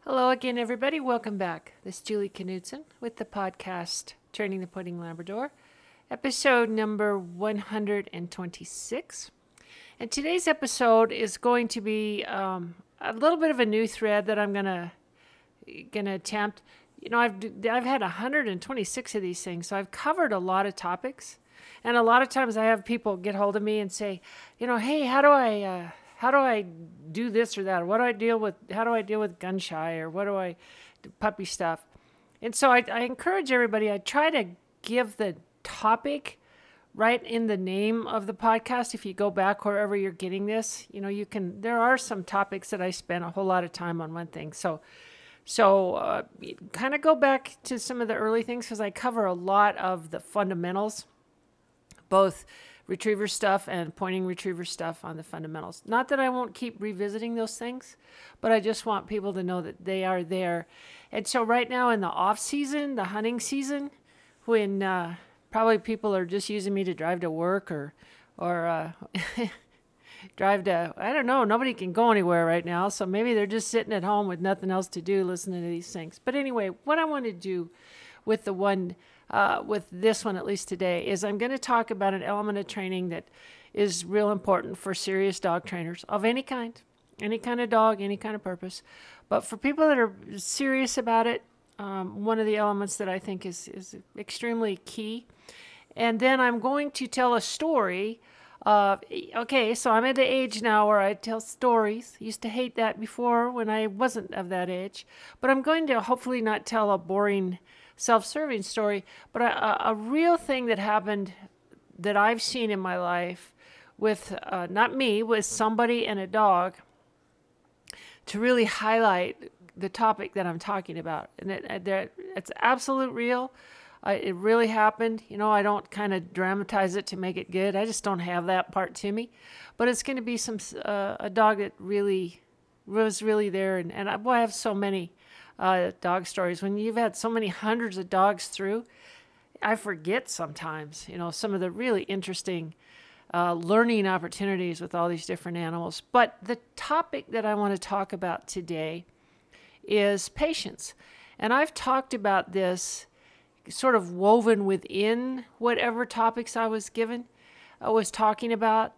Hello again, everybody. Welcome back. This is Julie Knudsen with the podcast Training the Pointing Labrador, episode number 126. And today's episode is going to be a little bit of a new thread that I'm gonna attempt. I've had 126 of these things, so I've covered a lot of topics, and a lot of times I have people get hold of me and say, hey, how do I do this or that? How do I deal with gun shy, or what do I do puppy stuff? And so I encourage everybody, I try to give the topic right in the name of the podcast. If you go back wherever you're getting this, there are some topics that I spend a whole lot of time on one thing. So kind of go back to some of the early things because I cover a lot of the fundamentals, both retriever stuff and pointing retriever stuff on the fundamentals. Not that I won't keep revisiting those things, but I just want people to know that they are there. And so right now in the off season, the hunting season, when probably people are just using me to drive to work or drive to, I don't know, nobody can go anywhere right now. So maybe they're just sitting at home with nothing else to do, listening to these things. But anyway, what I want to do with with this one, at least today, is I'm going to talk about an element of training that is real important for serious dog trainers of any kind of dog, any kind of purpose. But for people that are serious about it, one of the elements that I think is extremely key. And then I'm going to tell a story. So I'm at the age now where I tell stories. Used to hate that before when I wasn't of that age. But I'm going to hopefully not tell a boring self-serving story, but a real thing that happened that I've seen in my life with, not me, with somebody and a dog to really highlight the topic that I'm talking about. And it's absolute real. It really happened. I don't kind of dramatize it to make it good. I just don't have that part to me. But it's going to be a dog that really was really there. And I have so many dog stories. When you've had so many hundreds of dogs through, I forget sometimes, some of the really interesting learning opportunities with all these different animals. But the topic that I want to talk about today is patience. And I've talked about this sort of woven within whatever topics I was given. I was talking about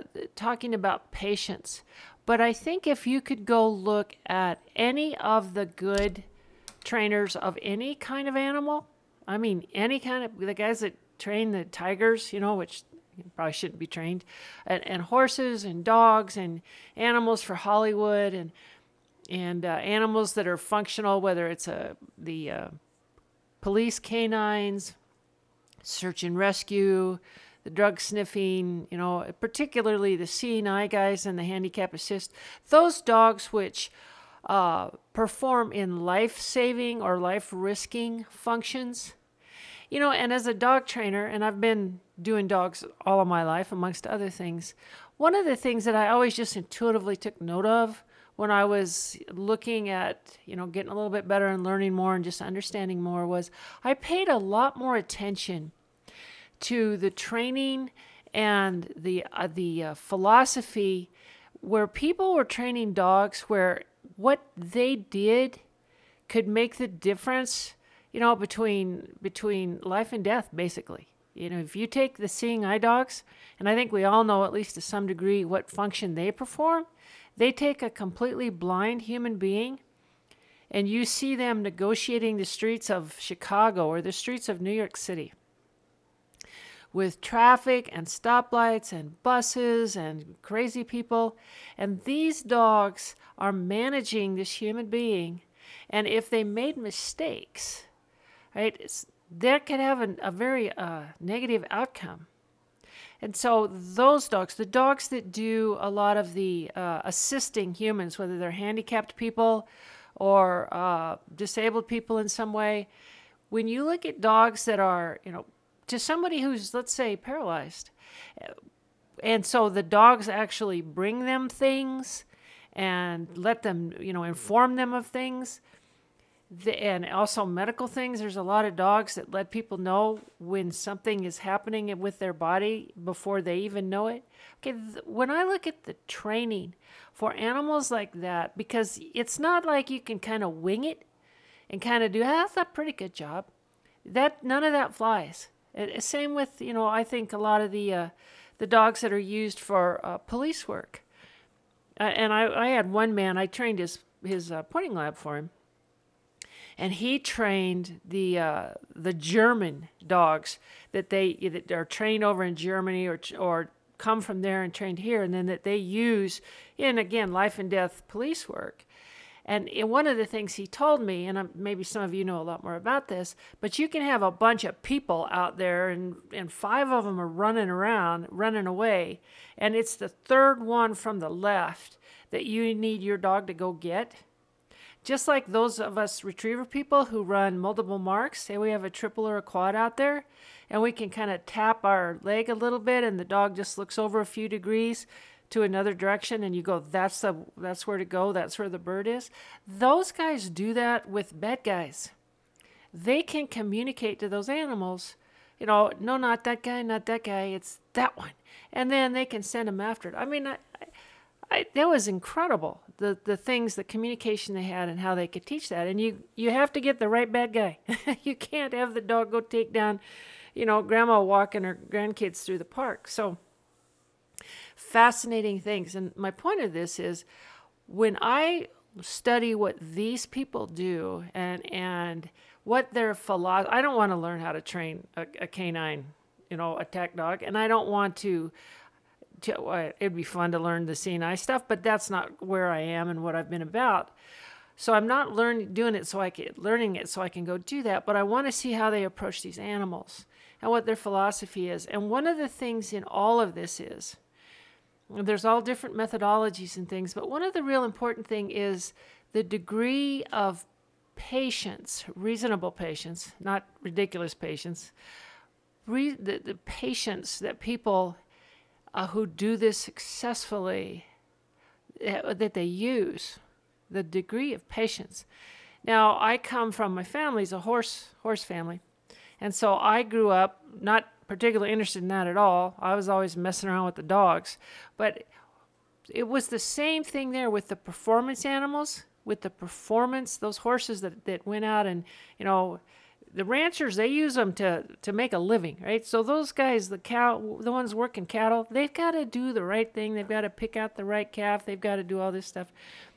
patience. But I think if you could go look at any of the good trainers of any kind of animal, I mean, any kind of, the guys that train the tigers, which probably shouldn't be trained, and horses and dogs and animals for Hollywood and animals that are functional, whether it's the police canines, search and rescue, the drug sniffing, particularly the seeing eye guys and the handicap assist, those dogs which perform in life-saving or life-risking functions. And as a dog trainer, and I've been doing dogs all of my life, amongst other things, one of the things that I always just intuitively took note of when I was looking at, getting a little bit better and learning more and just understanding more was I paid a lot more attention to the training and the philosophy where people were training dogs where what they did could make the difference, between life and death, basically. If you take the seeing eye dogs, and I think we all know at least to some degree what function they perform, they take a completely blind human being and you see them negotiating the streets of Chicago or the streets of New York City with traffic and stoplights and buses and crazy people. And these dogs are managing this human being. And if they made mistakes, right, that could have a very negative outcome. And so those dogs, the dogs that do a lot of the assisting humans, whether they're handicapped people or disabled people in some way, when you look at dogs that are, to somebody who's, let's say, paralyzed, and so the dogs actually bring them things and let them, inform them of things, And also medical things. There's a lot of dogs that let people know when something is happening with their body before they even know it. Okay, when I look at the training for animals like that, because it's not like you can kind of wing it and kind of do, that's a pretty good job. That none of that flies. Same with, I think a lot of the dogs that are used for police work. And I had one man, I trained his pointing lab for him, and he trained the German dogs that are trained over in Germany or come from there and trained here, and then that they use in, again, life and death police work. And one of the things he told me, and maybe some of you know a lot more about this, but you can have a bunch of people out there, and 5 of them are running around, running away, and it's the third one from the left that you need your dog to go get. Just like those of us retriever people who run multiple marks, say we have a triple or a quad out there, and we can kind of tap our leg a little bit, and the dog just looks over a few degrees to another direction, and you go, that's where to go, that's where the bird is. Those guys do that with bad guys. They can communicate to those animals, no, not that guy, it's that one. And then they can send them after it. I mean, that was incredible, the things, the communication they had and how they could teach that. And you have to get the right bad guy. You can't have the dog go take down, grandma walking her grandkids through the park. So fascinating things. And my point of this is, when I study what these people do and what their philosophy, I don't want to learn how to train a canine, attack dog. And I don't want to it'd be fun to learn the CNI stuff, but that's not where I am and what I've been about. So I'm not learning it so I can go do that, but I want to see how they approach these animals and what their philosophy is. And one of the things in all of this is, there's all different methodologies and things, but one of the real important thing is the degree of patience, reasonable patience, not ridiculous patience, the patience that people who do this successfully, that they use, the degree of patience. Now, I come from, my family's a horse family, and so I grew up not particularly interested in that at all. I was always messing around with the dogs, but it was the same thing there with the performance animals, with the performance, those horses that went out and, the ranchers, they use them to make a living, right? So those guys, the ones working cattle, they've got to do the right thing. They've got to pick out the right calf. They've got to do all this stuff.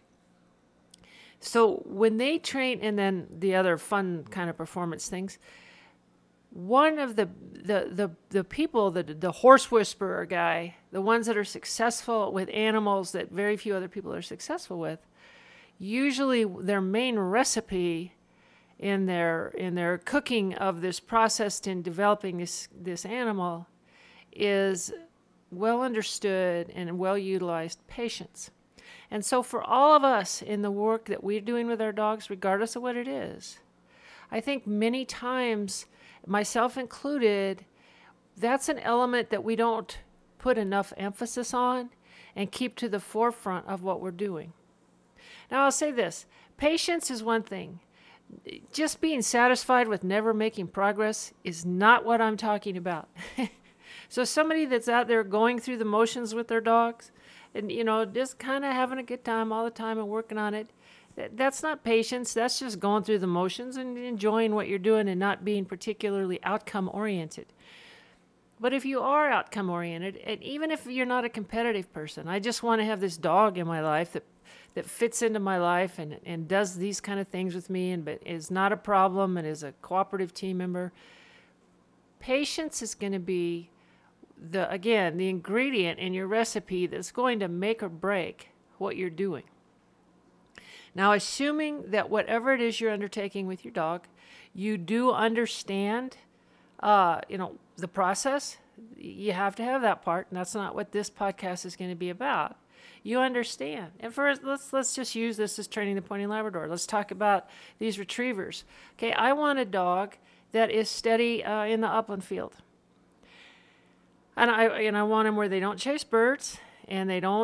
So when they train, and then the other fun kind of performance things, one of the people, the horse whisperer guy, the ones that are successful with animals that very few other people are successful with, usually their main recipe in their cooking of this process in developing this animal is well understood and well utilized patience. And so for all of us in the work that we're doing with our dogs, regardless of what it is, I think many times, myself included, that's an element that we don't put enough emphasis on and keep to the forefront of what we're doing. Now I'll say this, patience is one thing. Just being satisfied with never making progress is not what I'm talking about. So somebody that's out there going through the motions with their dogs and, just kind of having a good time all the time and working on it, that's not patience. That's just going through the motions and enjoying what you're doing and not being particularly outcome oriented. But if you are outcome oriented, and even if you're not a competitive person, I just want to have this dog in my life that fits into my life and does these kind of things with me but is not a problem and is a cooperative team member. Patience is going to be the ingredient in your recipe that's going to make or break what you're doing. Now, assuming that whatever it is you're undertaking with your dog, you do understand, the process, you have to have that part, and that's not what this podcast is going to be about. You understand. And first, let's just use this as training the Pointing Labrador. Let's talk about these retrievers. Okay, I want a dog that is steady in the upland field. And I want them where they don't chase birds and they don't,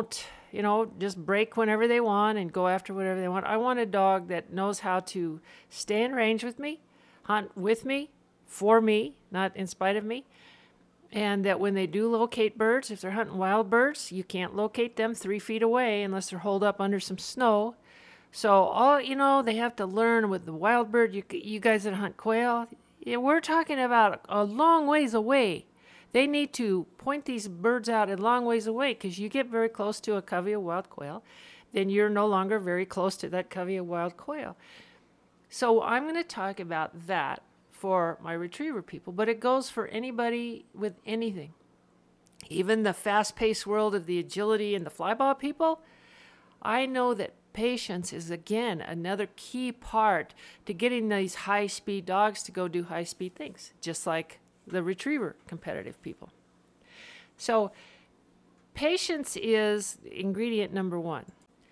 just break whenever they want and go after whatever they want. I want a dog that knows how to stay in range with me, hunt with me, for me, not in spite of me. And that when they do locate birds, if they're hunting wild birds, you can't locate them 3 feet away unless they're holed up under some snow. So they have to learn with the wild bird. You guys that hunt quail, we're talking about a long ways away. They need to point these birds out a long ways away, because you get very close to a covey of wild quail, then you're no longer very close to that covey of wild quail. So I'm going to talk about that for my retriever people, but it goes for anybody with anything. Even the fast-paced world of the agility and the flyball people, I know that patience is, again, another key part to getting these high-speed dogs to go do high-speed things, just like the retriever competitive people. So patience is ingredient number 1.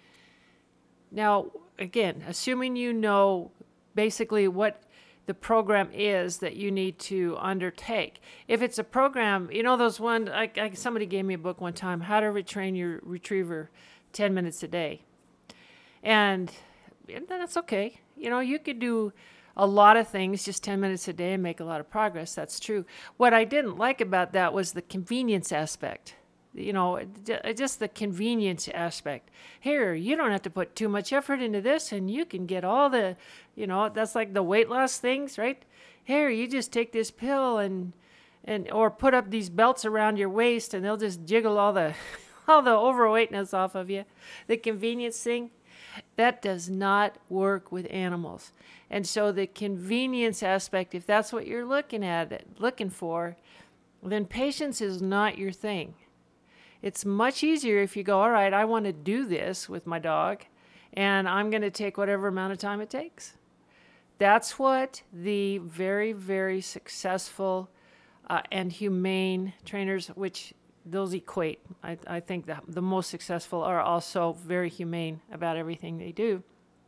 Now, again, assuming you know basically what the program is that you need to undertake. If it's a program, those one, somebody gave me a book one time, How to Retrain Your Retriever 10 minutes a day. And that's okay. You could do a lot of things just 10 minutes a day and make a lot of progress. That's true. What I didn't like about that was the convenience aspect. Just the convenience aspect. Here, you don't have to put too much effort into this, and you can get all the, that's like the weight loss things, right? Here, you just take this pill and or put up these belts around your waist, and they'll just jiggle all the all the overweightness off of you. The convenience thing, that does not work with animals. And so the convenience aspect, if that's what you're looking for, then patience is not your thing. It's much easier if you go, all right, I want to do this with my dog, and I'm going to take whatever amount of time it takes. That's what the very, very successful and humane trainers, which those equate. I think the most successful are also very humane about everything they do.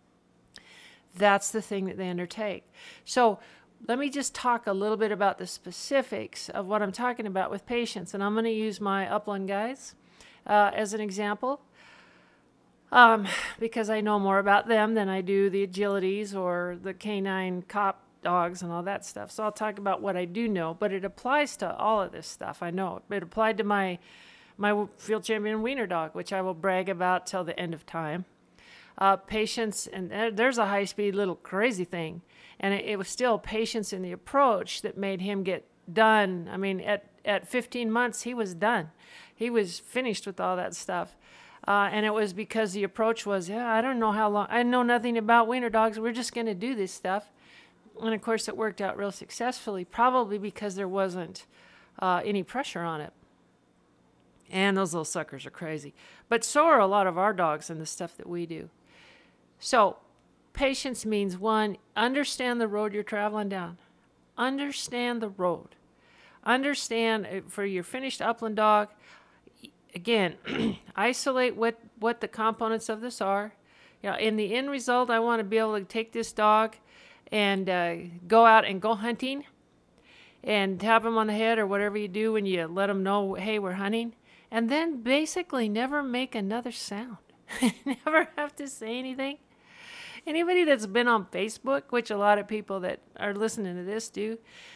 That's the thing that they undertake. So let me just talk a little bit about the specifics of what I'm talking about with patients. And I'm going to use my upland guys as an example because I know more about them than I do the agilities or the canine cop dogs and all that stuff. So I'll talk about what I do know, but it applies to all of this stuff. I know it applied to my field champion wiener dog, which I will brag about till the end of time. Patience, and there's a high-speed little crazy thing, and it was still patience in the approach that made him get done. I mean, at 15 months, he was done. He was finished with all that stuff, and it was because the approach was, I don't know how long. I know nothing about wiener dogs. We're just going to do this stuff, and of course, it worked out real successfully, probably because there wasn't any pressure on it. And those little suckers are crazy. But so are a lot of our dogs and the stuff that we do. So patience means, 1, understand the road you're traveling down. Understand the road. Understand for your finished upland dog, again, isolate what the components of this are. In the end result, I want to be able to take this dog and go out and go hunting and tap him on the head or whatever you do when you let him know, hey, we're hunting. And then basically never make another sound. Never have to say anything. Anybody that's been on Facebook, which a lot of people that are listening to this do,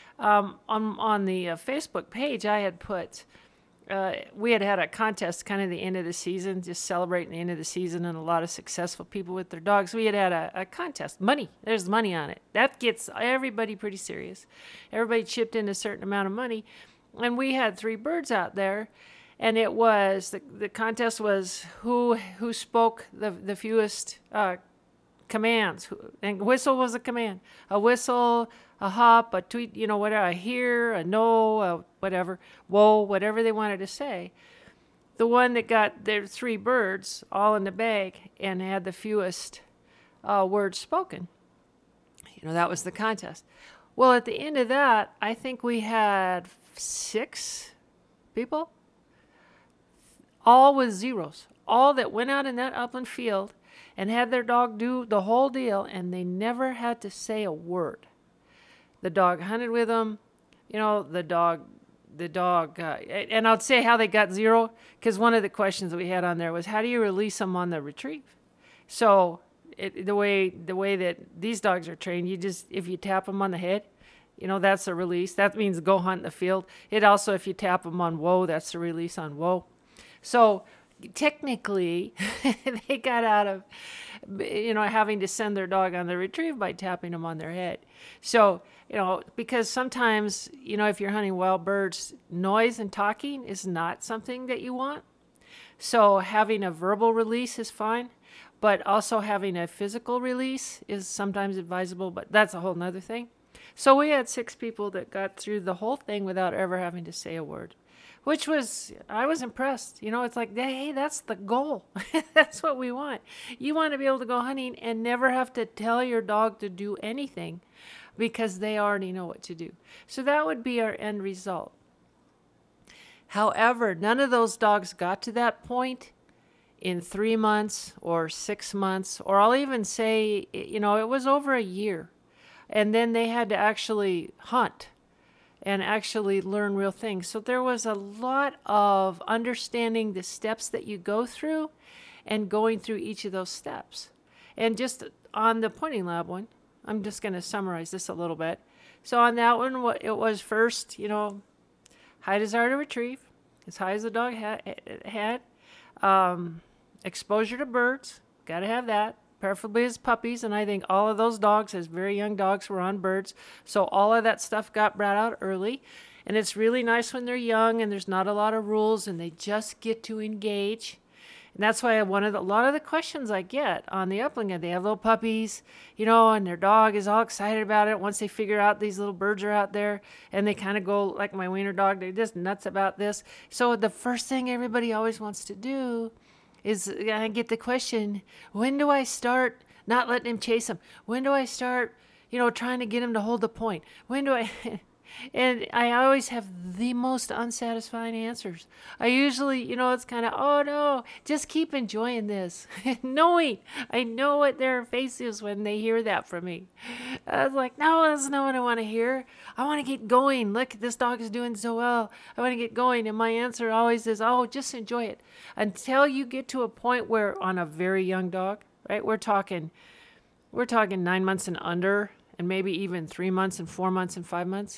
on the Facebook page, I had put, we had a contest kind of the end of the season, just celebrating the end of the season and a lot of successful people with their dogs. We had a contest. Money. There's money on it. That gets everybody pretty serious. Everybody chipped in a certain amount of money. And we had 3 birds out there. And it was, the contest was who spoke the fewest commands. And whistle was a command. A whistle, a hop, a tweet, whatever, a hear, a no, a whatever, whoa, whatever they wanted to say. The one that got their 3 birds all in the bag and had the fewest words spoken, that was the contest. Well, at the end of that, I think we had 6 people, all with zeros, all that went out in that upland field and had their dog do the whole deal, and they never had to say a word. The dog hunted with them. The dog the dog, and I'll say how they got zero, because one of the questions that we had on there was, how do you release them on the retrieve? So the way that these dogs are trained, you just, if you tap them on the head, that's a release. That means go hunt in the field. It also, if you tap them on whoa, that's the release on whoa. So technically, they got out of, having to send their dog on the retrieve by tapping them on their head. So, because sometimes, if you're hunting wild birds, noise and talking is not something that you want. So having a verbal release is fine, but also having a physical release is sometimes advisable, but that's a whole nother thing. So we had 6 people that got through the whole thing without ever having to say a word, which I was impressed. It's like, hey, that's the goal. That's what we want. You want to be able to go hunting and never have to tell your dog to do anything because they already know what to do. So that would be our end result. However, none of those dogs got to that point in 3 months or 6 months, or I'll even say, it was over a year. And then they had to actually hunt and actually learn real things. So there was a lot of understanding the steps that you go through and going through each of those steps. And just on the Pointing Lab one, I'm just going to summarize this a little bit. So on that one, it was first, high desire to retrieve, as high as the dog had. Exposure to birds, got to have that. Preferably as puppies, and I think all of those dogs, as very young dogs, were on birds. So all of that stuff got brought out early. And it's really nice when they're young and there's not a lot of rules and they just get to engage. And that's why a lot of the questions I get on the upland, they have little puppies, and their dog is all excited about it once they figure out these little birds are out there, and they kind of go like my wiener dog, they're just nuts about this. So the first thing everybody always wants to do is I get the question, when do I start not letting him chase him? When do I start, trying to get him to hold the point? When do I? And I always have the most unsatisfying answers. I usually, it's kind of, oh no, just keep enjoying this. Knowing, I know what their face is when they hear that from me. I was like, no, that's not what I want to hear. I want to get going. Look, this dog is doing so well. I want to get going. And my answer always is, oh, just enjoy it. Until you get to a point where on a very young dog, right, we're talking 9 months and under, and maybe even 3 months and 4 months and 5 months.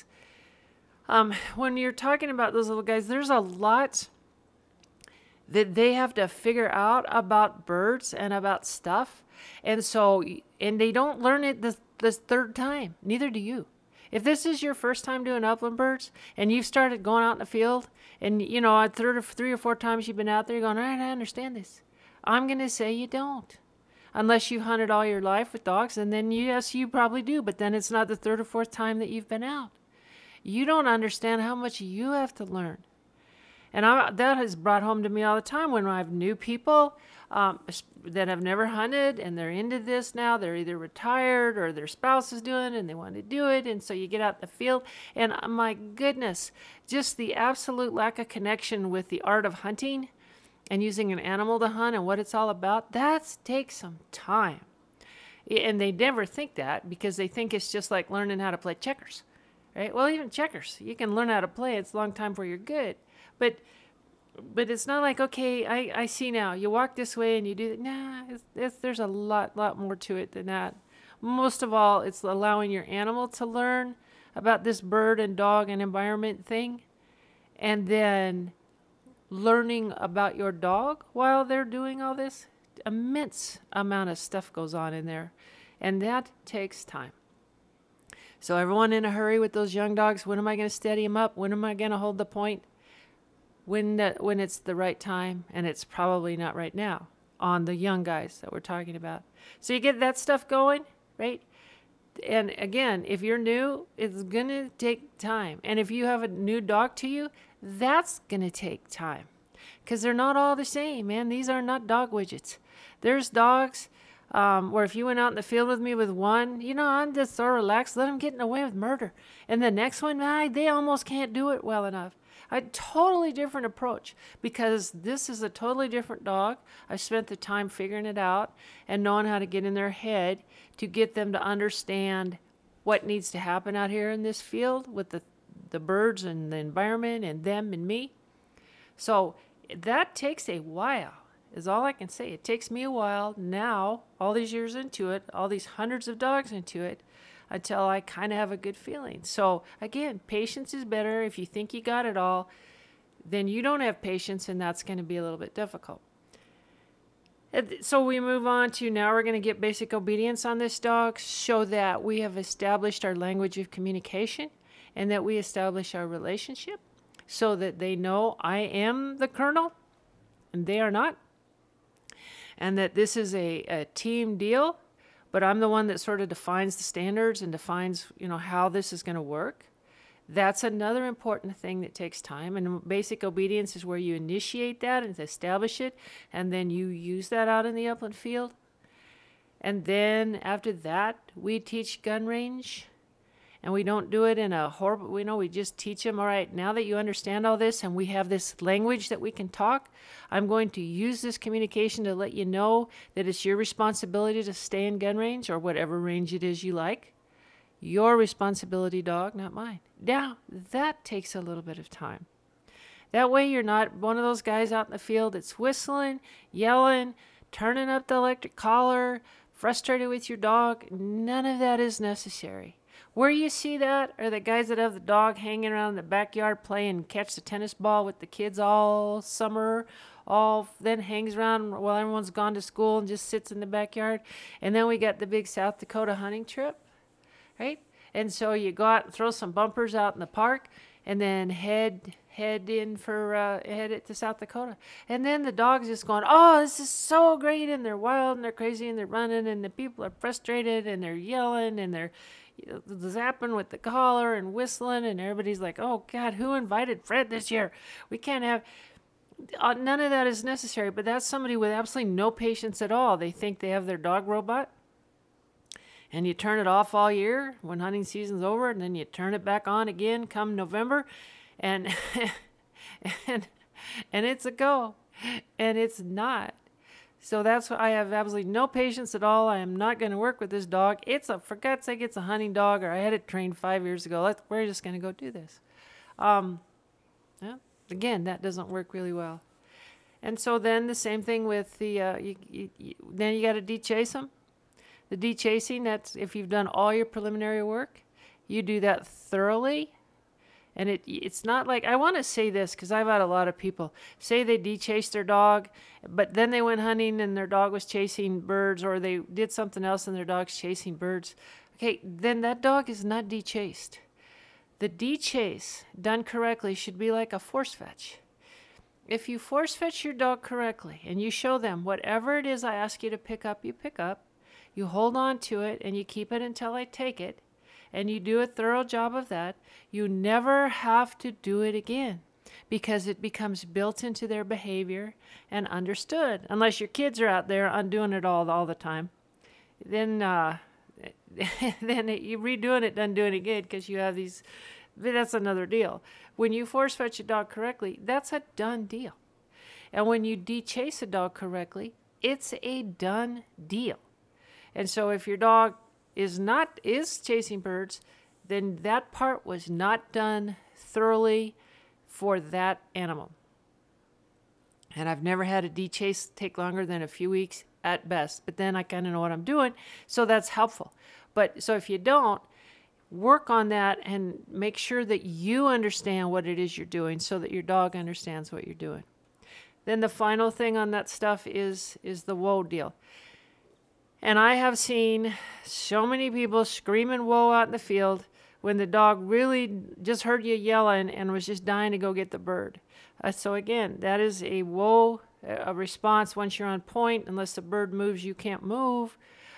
When you're talking about those little guys, there's a lot that they have to figure out about birds and about stuff. And they don't learn it the third time. Neither do you. If this is your first time doing upland birds and you've started going out in the field and, at 3 or 4 times you've been out there, you're going, all right, I understand this. I'm going to say you don't. Unless you hunted all your life with dogs, and then yes, you probably do. But then it's not the 3rd or 4th time that you've been out. You don't understand how much you have to learn. And that has brought home to me all the time when I have new people that have never hunted and they're into this now. They're either retired or their spouse is doing it and they want to do it. And so you get out in the field and my goodness, just the absolute lack of connection with the art of hunting and using an animal to hunt and what it's all about, that takes some time. And they never think that because they think it's just like learning how to play checkers. Right? Well, even checkers, you can learn how to play. It's a long time before you're good. But it's not like, okay, I see now. You walk this way and you do that. Nah, there's a lot more to it than that. Most of all, it's allowing your animal to learn about this bird and dog and environment thing. And then learning about your dog while they're doing all this. Immense amount of stuff goes on in there. And that takes time. So everyone in a hurry with those young dogs, when am I going to steady them up? When am I going to hold the point? When it's the right time, and it's probably not right now on the young guys that we're talking about. So you get that stuff going, right? And again, if you're new, it's going to take time. And if you have a new dog to you, that's going to take time. Because they're not all the same, man. These are not dog widgets. There's dogs where if you went out in the field with me with one, I'm just so relaxed, let them get away with murder. And the next one, they almost can't do it well enough. A totally different approach because this is a totally different dog. I spent the time figuring it out and knowing how to get in their head to get them to understand what needs to happen out here in this field with the birds and the environment and them and me. So that takes a while, is all I can say. It takes me a while now, all these years into it, all these hundreds of dogs into it, until I kind of have a good feeling. So again, patience is better. If you think you got it all, then you don't have patience, and that's going to be a little bit difficult. So we move on to now we're going to get basic obedience on this dog, so that we have established our language of communication and that we establish our relationship, so that they know I am the colonel and they are not, and that this is a team deal, but I'm the one that sort of defines the standards and defines, how this is going to work. That's another important thing that takes time. And basic obedience is where you initiate that and establish it, and then you use that out in the upland field. And then after that, we teach gun range. And we don't do it in a horrible, we just teach them, all right, now that you understand all this and we have this language that we can talk, I'm going to use this communication to let you know that it's your responsibility to stay in gun range, or whatever range it is you like. Your responsibility, dog, not mine. Now, that takes a little bit of time. That way you're not one of those guys out in the field that's whistling, yelling, turning up the electric collar, frustrated with your dog. None of that is necessary. Where you see that are the guys that have the dog hanging around in the backyard playing catch the tennis ball with the kids all summer, then hangs around while everyone's gone to school and just sits in the backyard. And then we got the big South Dakota hunting trip, right? And so you go out and throw some bumpers out in the park, and then head it to South Dakota. And then the dog's just going, oh, this is so great, and they're wild and they're crazy and they're running, and the people are frustrated and they're yelling and they're zapping with the collar and whistling, and everybody's like, oh God, who invited Fred this year? We can't have none of that is necessary. But that's somebody with absolutely no patience at all. They think they have their dog robot, and you turn it off all year when hunting season's over, and then you turn it back on again come November, and and it's a go, and it's not. So that's why I have absolutely no patience at all. I am not going to work with this dog. For God's sake, it's a hunting dog, or I had it trained 5 years ago. We're just going to go do this. Again, that doesn't work really well. And so then the same thing with the, then you got to de-chase them. The de-chasing, that's if you've done all your preliminary work, you do that thoroughly. And it's not like, I want to say this because I've had a lot of people say they de-chased their dog, but then they went hunting and their dog was chasing birds, or they did something else and their dog's chasing birds. Okay, then that dog is not de-chased. The de-chase done correctly should be like a force fetch. If you force fetch your dog correctly and you show them whatever it is I ask you to pick up, you pick up, you hold on to it and you keep it until I take it, and you do a thorough job of that, you never have to do it again, because it becomes built into their behavior and understood. Unless your kids are out there undoing it all the time, then then you redoing it doesn't do any good, because you have these. That's another deal. When you force fetch a dog correctly, that's a done deal. And when you de-chase a dog correctly, it's a done deal. And so if your dog is chasing birds, then that part was not done thoroughly for that animal. And I've never had a de-chase take longer than a few weeks at best, but then I kind of know what I'm doing, so that's helpful. But so if you don't, work on that and make sure that you understand what it is you're doing, so that your dog understands what you're doing. Then the final thing on that stuff is the whoa deal. And I have seen so many people screaming whoa out in the field when the dog really just heard you yelling and was just dying to go get the bird. So again, that is a whoa, a response once you're on point. Unless the bird moves, you can't move.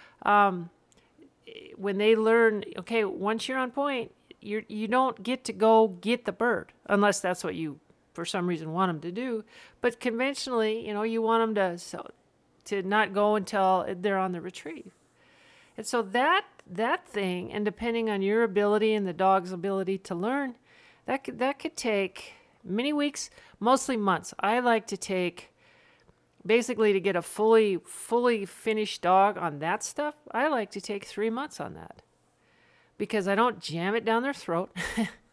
When they learn, okay, once you're on point, you don't get to go get the bird, unless that's what you, for some reason, want them to do. But conventionally, you want them to not go until they're on the retrieve. And so that thing, and depending on your ability and the dog's ability to learn, that could take many weeks, mostly months. I like to take, basically, to get a fully finished dog on that stuff, I like to take 3 months on that, because I don't jam it down their throat.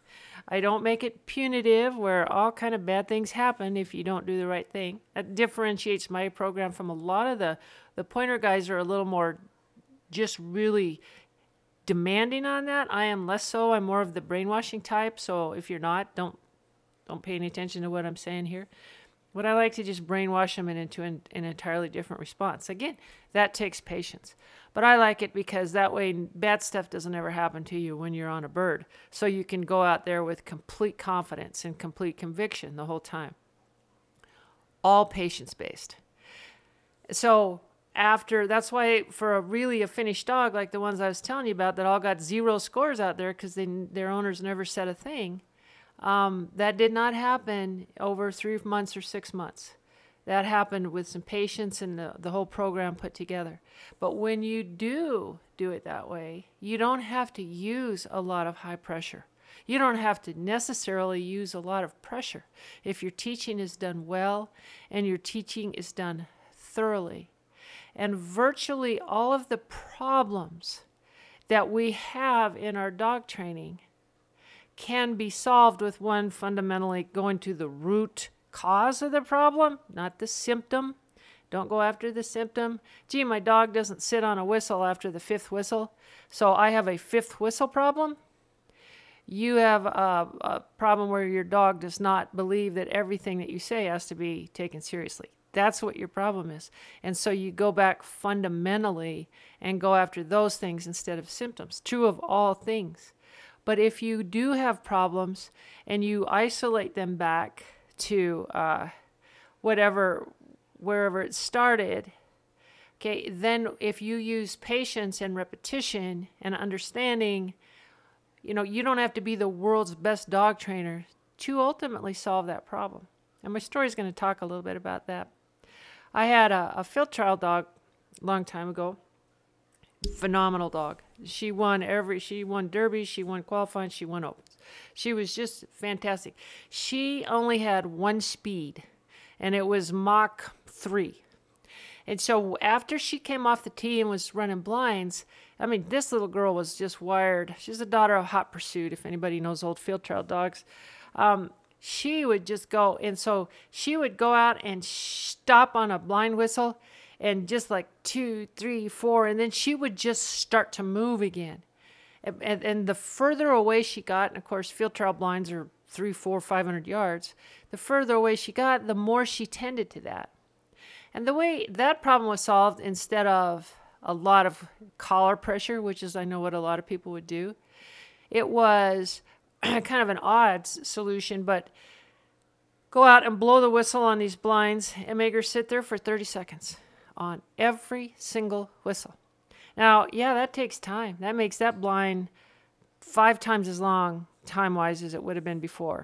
I don't make it punitive where all kind of bad things happen if you don't do the right thing. That differentiates my program from a lot of the pointer guys are a little more just really demanding on that. I am less so. I'm more of the brainwashing type. So if you're not, don't pay any attention to what I'm saying here. But I like to just brainwash them into an entirely different response. Again, that takes patience. But I like it because that way bad stuff doesn't ever happen to you when you're on a bird. So you can go out there with complete confidence and complete conviction the whole time. All patience-based. So that's why for a finished dog like the ones I was telling you about that all got 0 scores out there because their owners never said a thing, that did not happen over 3 months or 6 months. That happened with some patience and the whole program put together. But when you do it that way, you don't have to use a lot of high pressure. You don't have to necessarily use a lot of pressure if your teaching is done well and your teaching is done thoroughly. And virtually all of the problems that we have in our dog training can be solved with one fundamentally going to the root cause of the problem, not the symptom. Don't go after the symptom. Gee, my dog doesn't sit on a whistle after the 5th whistle, so I have a 5th whistle problem. You have a problem where your dog does not believe that everything that you say has to be taken seriously. That's what your problem is. And so you go back fundamentally and go after those things instead of symptoms. True of all things. But if you do have problems and you isolate them back to wherever it started, okay, then if you use patience and repetition and understanding, you don't have to be the world's best dog trainer to ultimately solve that problem. And my story is going to talk a little bit about that. I had a field trial dog a long time ago. Phenomenal dog. She won derbies, she won qualifying, she won opens. She was just fantastic. She only had one speed, and it was Mach 3. And so after she came off the tee and was running blinds, this little girl was just wired. She's the daughter of Hot Pursuit, if anybody knows old field trial dogs. She would just go, and so she would go out and stop on a blind whistle, and just like 2, 3, 4, and then she would just start to move again. And the further away she got, and of course field trial blinds are 300, 400, 500 yards, the further away she got, the more she tended to that. And the way that problem was solved, instead of a lot of collar pressure, which is I know what a lot of people would do, it was kind of an odd solution, but go out and blow the whistle on these blinds and make her sit there for 30 seconds on every single whistle. Now, yeah, that takes time. That makes that blind 5 times as long time-wise as it would have been before.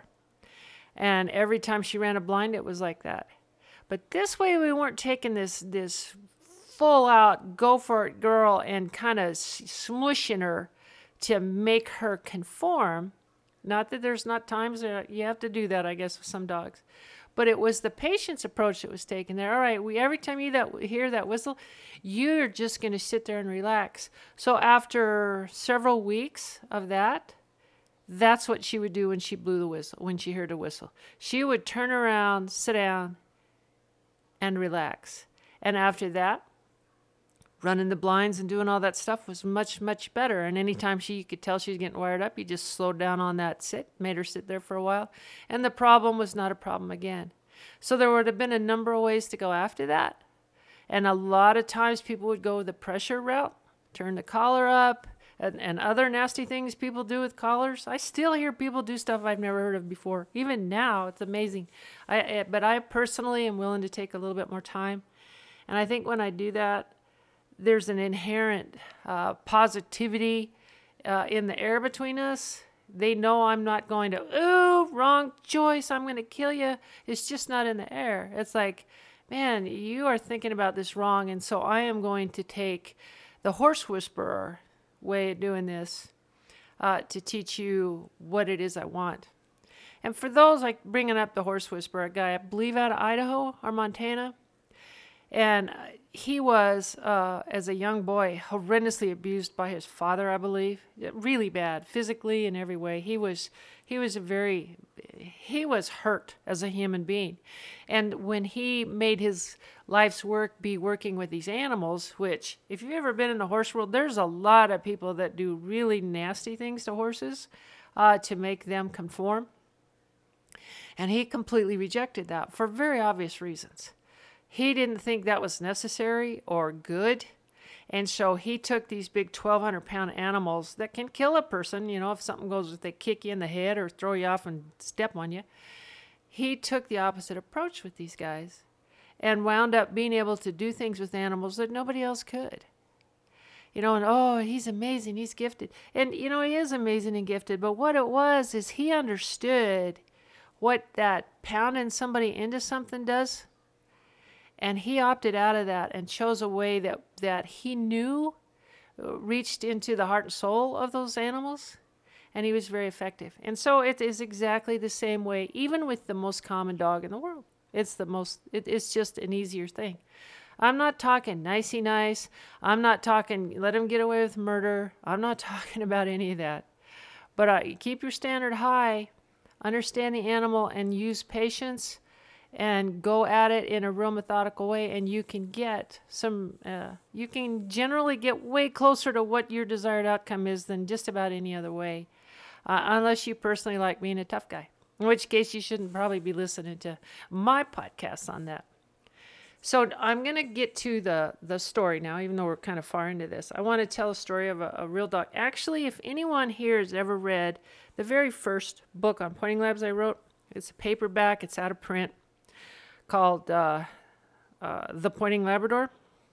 And every time she ran a blind, it was like that. But this way, we weren't taking this full-out, go-for-it girl and kind of smushing her to make her conform. Not that there's not times that you have to do that, I guess, with some dogs. But it was the patience approach that was taken there. All right, every time you hear that whistle, you're just going to sit there and relax. So after several weeks of that, that's what she would do when she blew the whistle, when she heard a whistle. She would turn around, sit down, and relax. And after that, running the blinds and doing all that stuff was much, much better. And anytime you could tell she was getting wired up, you just slowed down on that sit, made her sit there for a while, and the problem was not a problem again. So there would have been a number of ways to go after that. And a lot of times people would go the pressure route, turn the collar up, and other nasty things people do with collars. I still hear people do stuff I've never heard of before. Even now, it's amazing. But I personally am willing to take a little bit more time. And I think when I do that, there's an inherent positivity in the air between us. They know I'm not going to, ooh, wrong choice, I'm going to kill you. It's just not in the air. It's like, man, you are thinking about this wrong, and so I am going to take the horse whisperer way of doing this to teach you what it is I want. And for those, like bringing up the horse whisperer guy, I believe out of Idaho or Montana, And he was, as a young boy, horrendously abused by his father, I believe. Really bad, physically and every way. He was he was hurt as a human being. And when he made his life's work be working with these animals, which, if you've ever been in the horse world, there's a lot of people that do really nasty things to horses to make them conform. And he completely rejected that for very obvious reasons. He didn't think that was necessary or good. And so he took these big 1,200-pound animals that can kill a person, if something goes, if they kick you in the head or throw you off and step on you. He took the opposite approach with these guys and wound up being able to do things with animals that nobody else could. And oh, he's amazing, he's gifted. And, he is amazing and gifted. But what it was is he understood what that pounding somebody into something does. And he opted out of that and chose a way that he knew reached into the heart and soul of those animals. And he was very effective. And so it is exactly the same way, even with the most common dog in the world. It's just an easier thing. I'm not talking nicey nice. I'm not talking let him get away with murder. I'm not talking about any of that. But keep your standard high, understand the animal, and use patience, and go at it in a real methodical way, and you can get you can generally get way closer to what your desired outcome is than just about any other way, unless you personally like being a tough guy, in which case you shouldn't probably be listening to my podcast on that. So I'm going to get to the story now, even though we're kind of far into this. I want to tell a story of a real dog. Actually, if anyone here has ever read the very first book on pointing labs I wrote, it's a paperback, it's out of print, called The Pointing Labrador.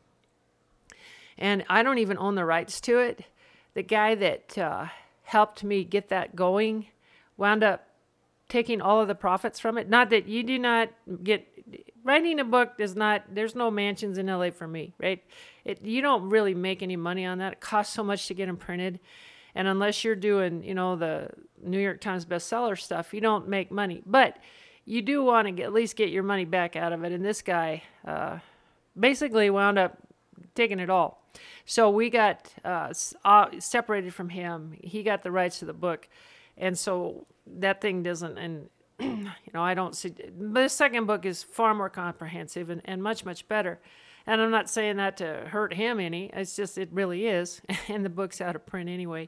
And I don't even own the rights to it. The guy that helped me get that going wound up taking all of the profits from it. Not that you do not get... Writing a book there's no mansions in LA for me, right? You don't really make any money on that. It costs so much to get them printed. And unless you're doing, the New York Times bestseller stuff, you don't make money. But you do want to at least get your money back out of it. And this guy basically wound up taking it all. So we got separated from him. He got the rights to the book. And so that thing doesn't, and I don't see, but the second book is far more comprehensive and much, much better. And I'm not saying that to hurt him any. It's just, it really is. And the book's out of print anyway.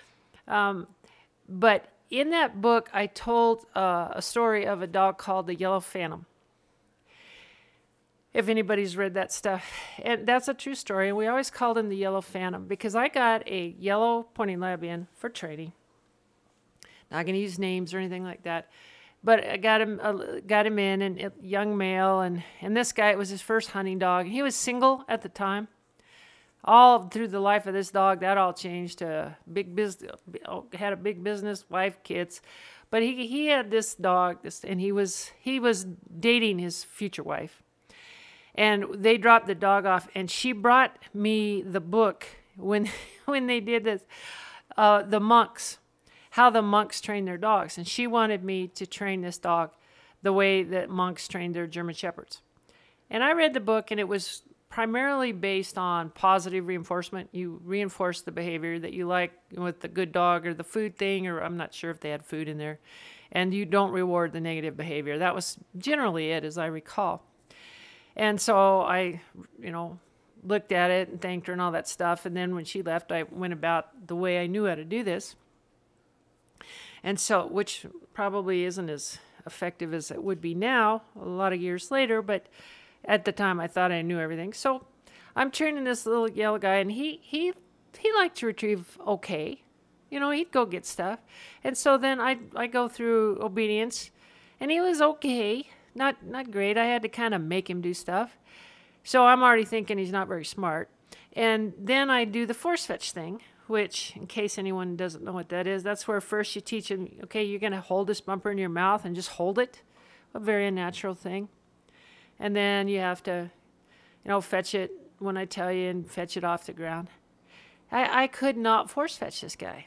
But in that book, I told a story of a dog called the Yellow Phantom. If anybody's read that stuff. And that's a true story. And we always called him the Yellow Phantom because I got a yellow pointing lab in for training. Not going to use names or anything like that. But I got him in, and a young male, and this guy, it was his first hunting dog. He was single at the time. All through the life of this dog, that all changed to big business. Had a big business, wife, kids, but he had this dog, and he was dating his future wife, and they dropped the dog off, and she brought me the book when they did this, the monks. How the monks train their dogs. And she wanted me to train this dog the way that monks trained their German Shepherds. And I read the book, and it was primarily based on positive reinforcement. You reinforce the behavior that you like with the good dog or the food thing, or I'm not sure if they had food in there. And you don't reward the negative behavior. That was generally it, as I recall. And so I, looked at it and thanked her and all that stuff. And then when she left, I went about the way I knew how to do this. And so, which probably isn't as effective as it would be now, a lot of years later, but at the time I thought I knew everything. So I'm training this little yellow guy, and he liked to retrieve okay. He'd go get stuff. And so then I go through obedience, and he was okay, not great. I had to kind of make him do stuff. So I'm already thinking he's not very smart. And then I do the force fetch thing, which, in case anyone doesn't know what that is, that's where first you teach them, okay, you're going to hold this bumper in your mouth and just hold it, a very unnatural thing. And then you have to, fetch it when I tell you and fetch it off the ground. I could not force fetch this guy.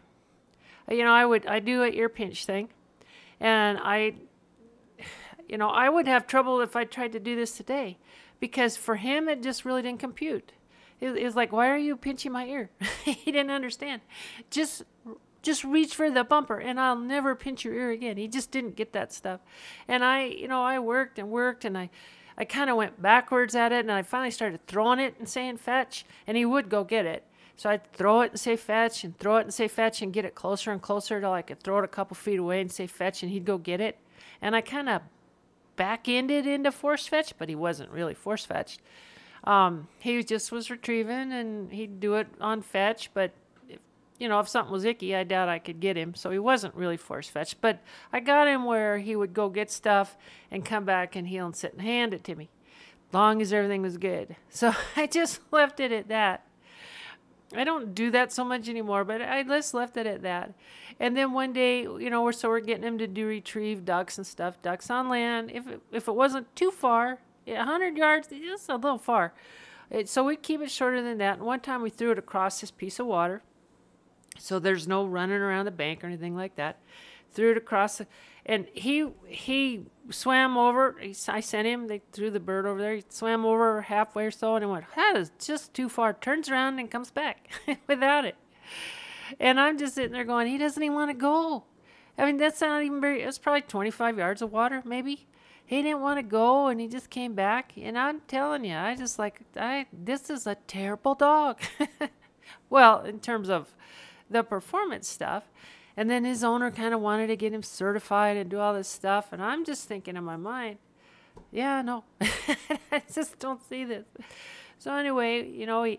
I do an ear pinch thing, and I would have trouble if I tried to do this today because for him, it just really didn't compute. It was like, why are you pinching my ear? He didn't understand. Just just reach for the bumper and I'll never pinch your ear again. He just didn't get that stuff. And I worked and worked and I kind of went backwards at it and I finally started throwing it and saying fetch and he would go get it. So I'd throw it and say fetch and throw it and say fetch and get it closer and closer till I could throw it a couple feet away and say fetch and he'd go get it. And I kind of back-ended into force fetch, but he wasn't really force fetched. He just was retrieving and he'd do it on fetch, but if something was icky, I doubt I could get him. So he wasn't really force fetched, but I got him where he would go get stuff and come back and he'll sit and hand it to me, long as everything was good. So I just left it at that. I don't do that so much anymore, but I just left it at that. And then one day, we're getting him to do retrieve ducks and stuff, ducks on land. If it wasn't too far, 100 yards, it's a little far. So we keep it shorter than that. And one time we threw it across this piece of water. So there's no running around the bank or anything like that. Threw it across, and he swam over. I sent him. They threw the bird over there. He swam over halfway or so, and he went, that is just too far. Turns around and comes back without it. And I'm just sitting there going, he doesn't even want to go. I mean, that's not even very, it's probably 25 yards of water, maybe. He didn't want to go, and he just came back. And I'm telling you, this is a terrible dog. Well, in terms of the performance stuff. And then his owner kind of wanted to get him certified and do all this stuff. And I'm just thinking in my mind, yeah, no, I just don't see this. So anyway,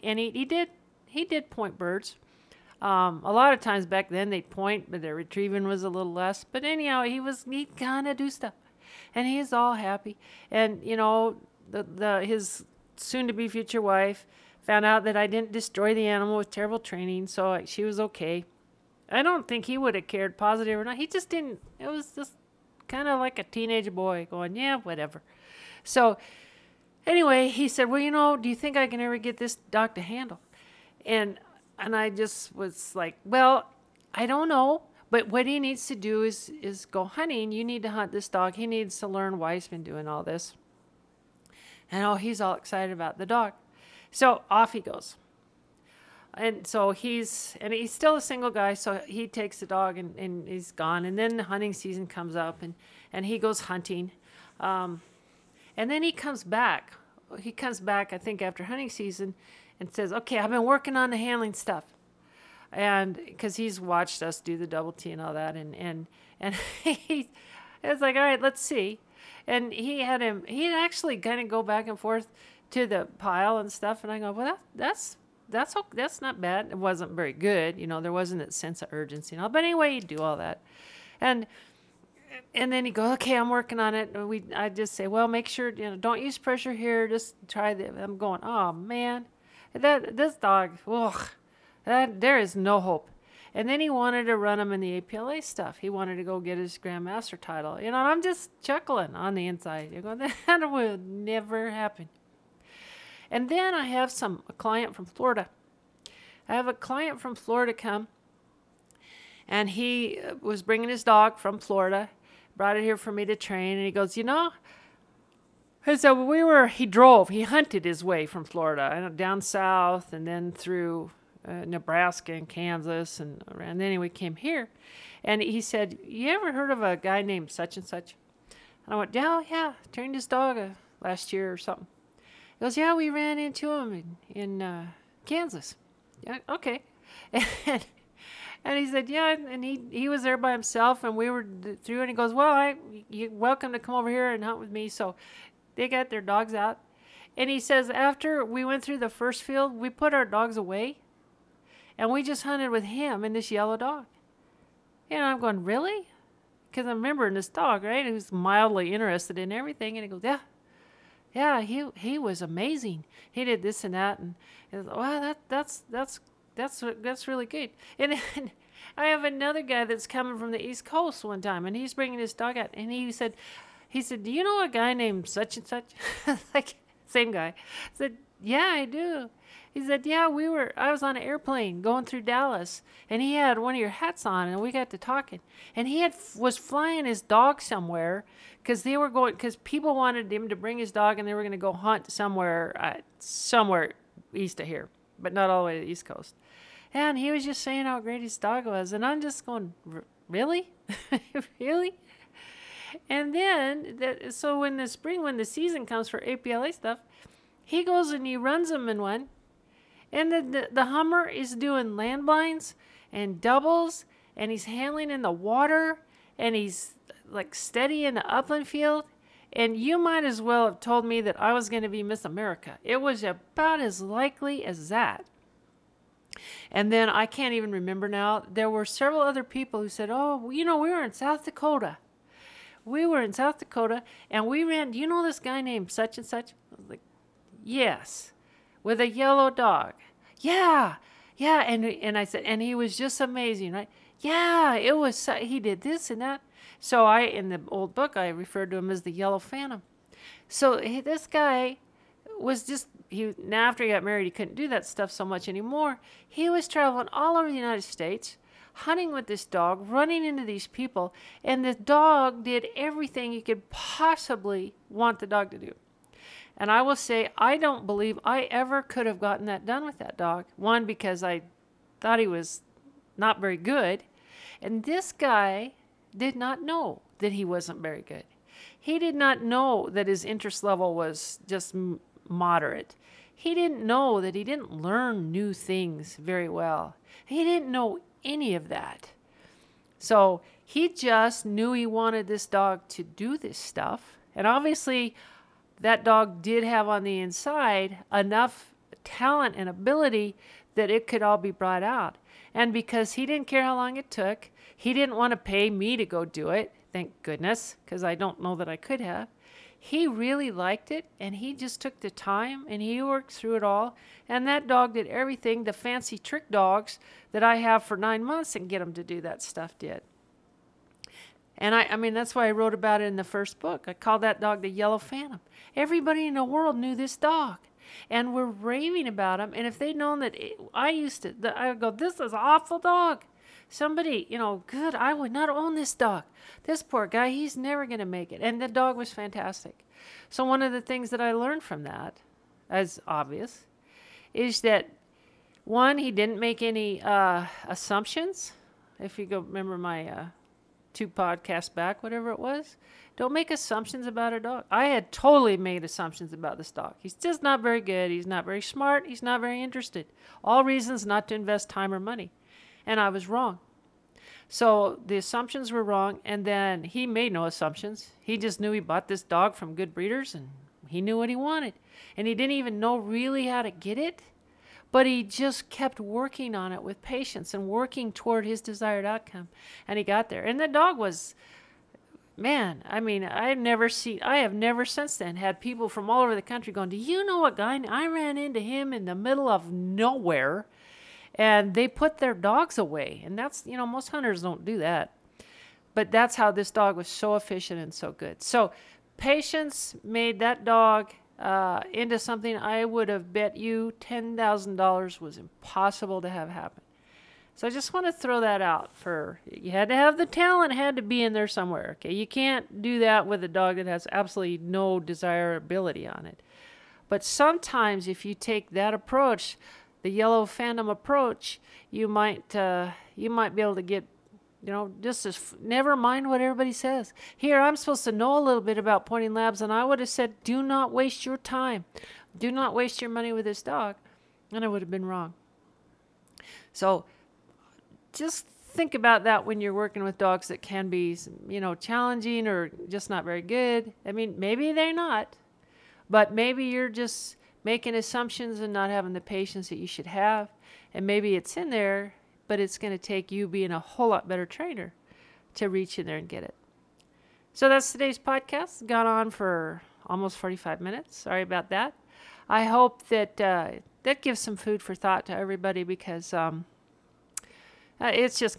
he did point birds. A lot of times back then they'd point, but their retrieving was a little less. But anyhow, he'd kind of do stuff. And he's all happy. And, his soon-to-be future wife found out that I didn't destroy the animal with terrible training, so she was okay. I don't think he would have cared, positive or not. He just didn't. It was just kind of like a teenage boy going, yeah, whatever. So anyway, he said, well, do you think I can ever get this dog to handle? And I just was like, well, I don't know. But what he needs to do is go hunting. You need to hunt this dog. He needs to learn why he's been doing all this. And he's all excited about the dog. So off he goes. And so he's still a single guy, so he takes the dog and he's gone. And then the hunting season comes up and he goes hunting. And then he comes back. He comes back, I think, after hunting season and says, okay, I've been working on the handling stuff. And because he's watched us do the double T and all that. And he was like, all right, let's see. And he'd actually kind of go back and forth to the pile and stuff. And I go, well, that's not bad. It wasn't very good. There wasn't that sense of urgency and all. But anyway, he'd do all that. And then he'd go, okay, I'm working on it. And I'd just say, well, make sure, don't use pressure here. Just try the, I'm going, oh, man. This dog, there is no hope. And then he wanted to run him in the APLA stuff. He wanted to go get his Grandmaster title. And I'm just chuckling on the inside. You're going, that will never happen. And then I have a client from Florida. I have a client from Florida come, and he was bringing his dog from Florida, brought it here for me to train, and he goes, so he hunted his way from Florida, down south, and then through Nebraska and Kansas, and then we came here. And he said, you ever heard of a guy named such and such? And I went, yeah, trained his dog last year or something. He goes, yeah, we ran into him in Kansas. Yeah, okay. And he said, yeah, and he was there by himself, and we were through, and he goes, well, you're welcome to come over here and hunt with me. So they got their dogs out. And he says, after we went through the first field, we put our dogs away, and we just hunted with him and this yellow dog. And I'm going, really? Because I'm remembering this dog, right, who's mildly interested in everything. And he goes, yeah, he was amazing. He did this and that, and wow, that's really good. And then I have another guy that's coming from the East Coast one time, and he's bringing his dog out, and he said, do you know a guy named such and such? Like, same guy. I said, Yeah, I do. He said, yeah, I was on an airplane going through Dallas, and he had one of your hats on, and we got to talking. And was flying his dog somewhere because people wanted him to bring his dog, and they were going to go hunt somewhere east of here, but not all the way to the East Coast. And he was just saying how great his dog was, and I'm just going, really? Really? And then, so in the spring, when the season comes for APLA stuff, he goes and he runs them in one. And the Hummer is doing landmines and doubles, and he's handling in the water, and he's like steady in the upland field. And you might as well have told me that I was going to be Miss America. It was about as likely as that. And then I can't even remember now. There were several other people who said, oh, we were in South Dakota. We were in South Dakota, and we ran, do you know this guy named such and such? I was like, yes, with a yellow dog. Yeah, yeah. And I said, and he was just amazing, right? Yeah, he did this and that. So in the old book, I referred to him as the Yellow Phantom. So this guy was now after he got married, he couldn't do that stuff so much anymore. He was traveling all over the United States, hunting with this dog, running into these people, and the dog did everything you could possibly want the dog to do. And I will say, I don't believe I ever could have gotten that done with that dog. One, because I thought he was not very good. And this guy did not know that he wasn't very good. He did not know that his interest level was just moderate. He didn't know that he didn't learn new things very well. He didn't know any of that. So he just knew he wanted this dog to do this stuff. And obviously, that dog did have on the inside enough talent and ability that it could all be brought out. And because he didn't care how long it took, he didn't want to pay me to go do it, thank goodness, because I don't know that I could have. He really liked it, and he just took the time, and he worked through it all. And that dog did everything the fancy trick dogs that I have for 9 months and get them to do that stuff did. And I mean, that's why I wrote about it in the first book. I called that dog the Yellow Phantom. Everybody in the world knew this dog and were raving about him. And if they'd known that I would go, this is an awful dog. Somebody, good, I would not own this dog. This poor guy, he's never going to make it. And the dog was fantastic. So one of the things that I learned from that, as obvious, is that, one, he didn't make any assumptions. If you go remember my 2 podcasts back, whatever it was, don't make assumptions about a dog. I had totally made assumptions about this dog. He's just not very good. He's not very smart. He's not very interested. All reasons not to invest time or money. And I was wrong. So the assumptions were wrong, and then he made no assumptions. He just knew he bought this dog from good breeders, and he knew what he wanted. And he didn't even know really how to get it, but he just kept working on it with patience and working toward his desired outcome. And he got there. And the dog was, man, I mean, I have never since then had people from all over the country going, do you know what guy? I ran into him in the middle of nowhere. And they put their dogs away. And that's, most hunters don't do that. But that's how this dog was so efficient and so good. So patience made that dog into something I would have bet you $10,000 was impossible to have happen. So I just want to throw that out you had to have the talent, had to be in there somewhere. Okay, you can't do that with a dog that has absolutely no desirability on it. But sometimes if you take that approach, the Yellow Phantom approach, you might be able to get, never mind what everybody says. Here, I'm supposed to know a little bit about Pointing Labs, and I would have said, do not waste your time. Do not waste your money with this dog. And I would have been wrong. So just think about that when you're working with dogs that can be, challenging or just not very good. I mean, maybe they're not, but maybe you're just making assumptions and not having the patience that you should have. And maybe it's in there, but it's going to take you being a whole lot better trainer to reach in there and get it. So that's today's podcast. It's gone on for almost 45 minutes. Sorry about that. I hope that that gives some food for thought to everybody, because it's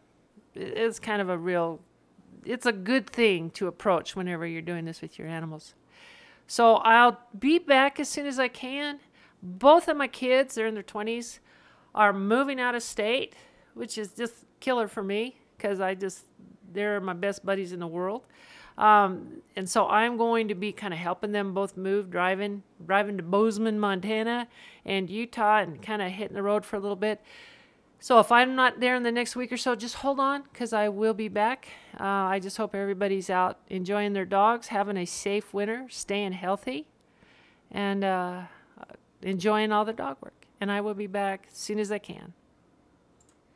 a good thing to approach whenever you're doing this with your animals. So I'll be back as soon as I can. Both of my kids, they're in their 20s, are moving out of state, which is just killer for me because they're my best buddies in the world. And so I'm going to be kind of helping them both move, driving to Bozeman, Montana and Utah, and kind of hitting the road for a little bit. So if I'm not there in the next week or so, just hold on because I will be back. I just hope everybody's out enjoying their dogs, having a safe winter, staying healthy, and enjoying all the dog work. And I will be back as soon as I can.